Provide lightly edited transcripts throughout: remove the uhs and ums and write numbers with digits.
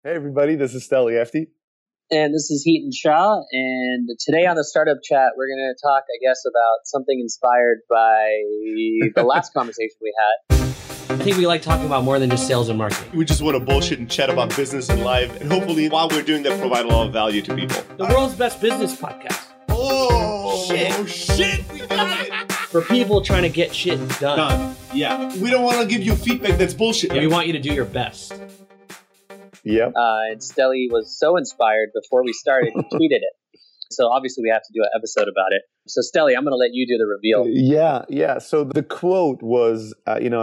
Hey everybody, this is Steli Efti. And this is Heaton Shaw. And today on the Startup Chat, we're going to talk, I guess, about something inspired by the last conversation we had. I think we like talking about more than just sales and marketing. We just want to bullshit and chat about business and life, and hopefully while we're doing that, provide a lot of value to people. The world's best business podcast. Oh, shit, we got it. For people trying to get shit done. Yeah. We don't want to give you feedback that's bullshit. We want you to do your best. Yep. And Steli was so inspired before we started, he tweeted it. So obviously we have to do an episode about it. So Steli, I'm going to let you do the reveal. Yeah. So the quote was,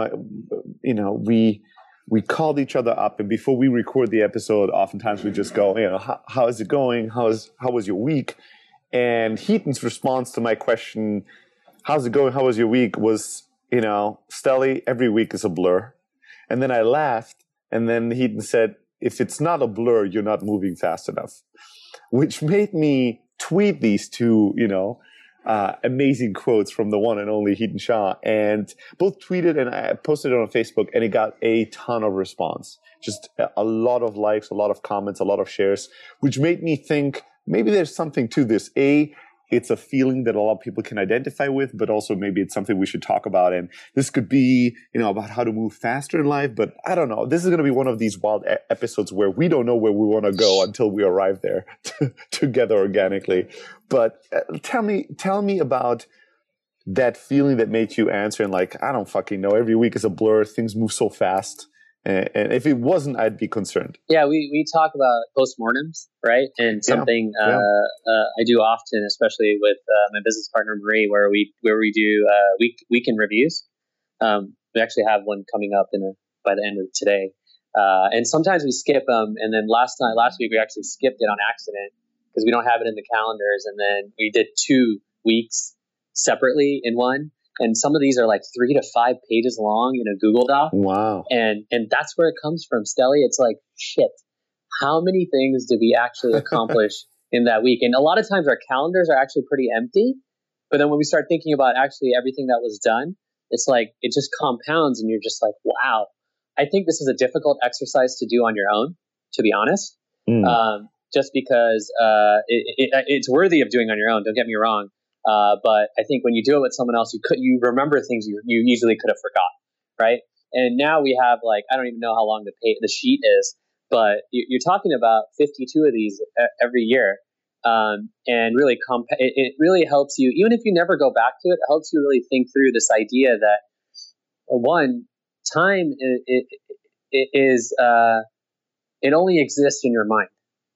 we called each other up, and before we record the episode, oftentimes we just go, how is it going? How was your week? And Heaton's response to my question, how's it going? How was your week? Was, Steli, every week is a blur. And then I laughed, and then Heaton said, if it's not a blur, you're not moving fast enough, which made me tweet these two, amazing quotes from the one and only Heaton Shaw, and both tweeted and I posted it on Facebook, and it got a ton of response. Just a lot of likes, a lot of comments, a lot of shares, which made me think maybe there's something to this. It's a feeling that a lot of people can identify with, but also maybe it's something we should talk about. And this could be, about how to move faster in life. But I don't know. This is going to be one of these wild episodes where we don't know where we want to go until we arrive there together organically. But tell me about that feeling that made you answer and I don't fucking know. Every week is a blur. Things move so fast. And if it wasn't, I'd be concerned. Yeah, we talk about postmortems, right? And something I do often, especially with my business partner Marie, where we do weekend reviews. We actually have one coming up by the end of today, and sometimes we skip them. And then last week we actually skipped it on accident because we don't have it in the calendars. And then we did 2 weeks separately in one. And some of these are 3 to 5 pages long in a Google Doc. Wow. And that's where it comes from, Steli. It's shit, how many things did we actually accomplish in that week? And a lot of times our calendars are actually pretty empty. But then when we start thinking about actually everything that was done, it's it just compounds and you're just wow. I think this is a difficult exercise to do on your own, to be honest. Just because it's worthy of doing on your own. Don't get me wrong. But I think when you do it with someone else, you remember things you easily could have forgot, right? And now we have I don't even know how long the sheet is, but you're talking about 52 of these every year, and really it really helps you, even if you never go back to it. It helps you really think through this idea that one, time is it only exists in your mind,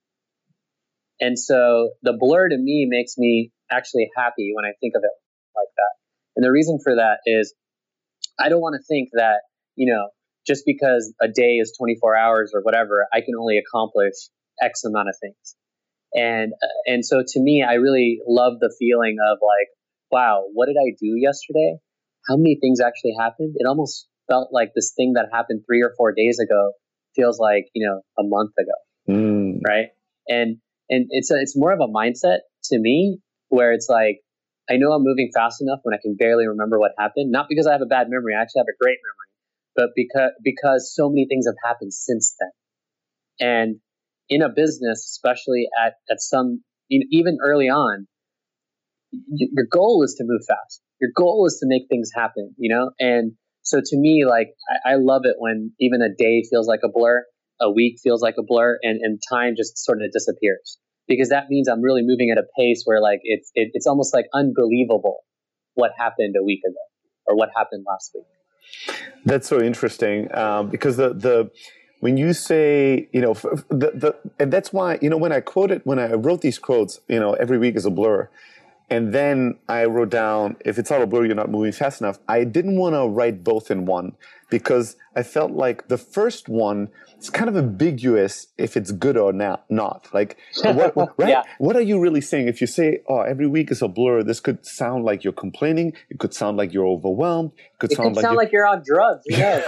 and so the blur to me makes me actually happy when I think of it like that. And the reason for that is I don't want to think that, just because a day is 24 hours or whatever, I can only accomplish X amount of things. And so to me, I really love the feeling of wow, what did I do yesterday? How many things actually happened? It almost felt like this thing that happened 3 or 4 days ago feels like, a month ago. Right. And it's more of a mindset to me, where it's I know I'm moving fast enough when I can barely remember what happened. Not because I have a bad memory. I actually have a great memory, but because so many things have happened since then. And in a business, especially at some, even early on, your goal is to move fast. Your goal is to make things happen, And so to me, I love it when even a day feels like a blur, a week feels like a blur, and time just sort of disappears. Because that means I'm really moving at a pace where it's almost unbelievable what happened a week ago or what happened last week. That's so interesting because the when you say and that's why when I wrote these quotes, every week is a blur. And then I wrote down, if it's not a blur, you're not moving fast enough. I didn't want to write both in one because I felt like the first one is kind of ambiguous if it's good or not. Right? Yeah. What are you really saying? If you say, oh, every week is a blur, this could sound like you're complaining. It could sound like you're overwhelmed. It could sound like you're on drugs.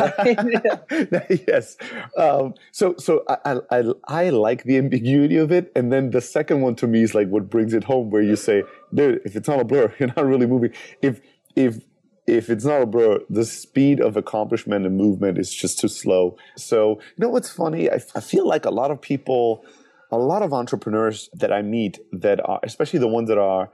Yes. So I like the ambiguity of it. And then the second one to me is what brings it home, where you say, dude, if it's not a blur, you're not really moving. If if it's not a bro, the speed of accomplishment and movement is just too slow. So, what's funny? I feel like a lot of people, a lot of entrepreneurs that I meet that are, especially the ones that are,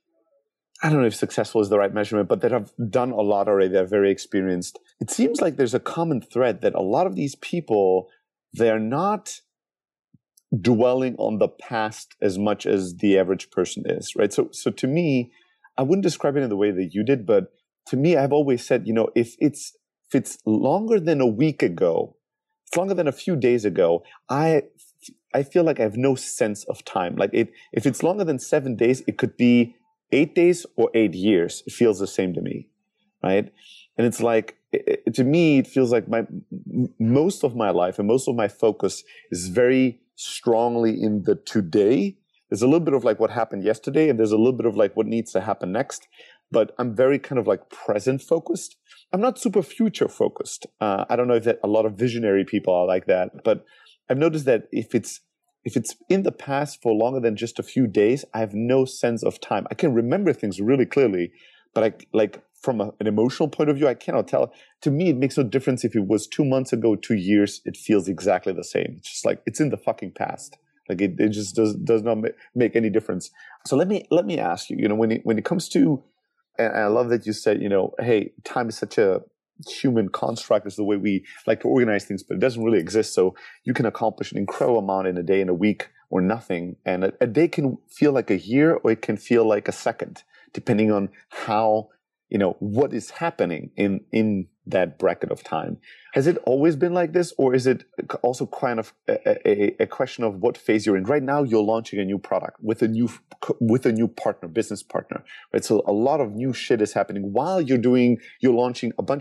I don't know if successful is the right measurement, but that have done a lot already, they're very experienced. It seems like there's a common thread that a lot of these people, they're not dwelling on the past as much as the average person is, right? So to me, I wouldn't describe it in the way that you did, but to me, I've always said, if it's longer than a week ago, it's longer than a few days ago, I feel like I have no sense of time. Like if it's longer than 7 days, it could be 8 days or 8 years. It feels the same to me, right? And it's like, to me, it feels like most of my life and most of my focus is very strongly in the today. There's a little bit of like what happened yesterday, and there's a little bit of like what needs to happen next. But I'm very kind of like present focused. I'm not super future focused. I don't know if that a lot of visionary people are like that, but I've noticed that if it's in the past for longer than just a few days, I have no sense of time. I can remember things really clearly, but from an emotional point of view, I cannot tell. To me, it makes no difference if it was 2 months ago, 2 years. It feels exactly the same. It's just like it's in the fucking past. Like it just does not make any difference. So let me ask you. When it comes to, and I love that you said, hey, time is such a human construct, is the way we like to organize things, but it doesn't really exist. So you can accomplish an incredible amount in a day, in a week, or nothing. And a day can feel like a year, or it can feel like a second, depending on how, what is happening in that bracket of time. Has it always been like this, or is it also kind of a question of what phase you're in? Right now, you're launching a new product with a new business partner, right? So a lot of new shit is happening while you're launching a bunch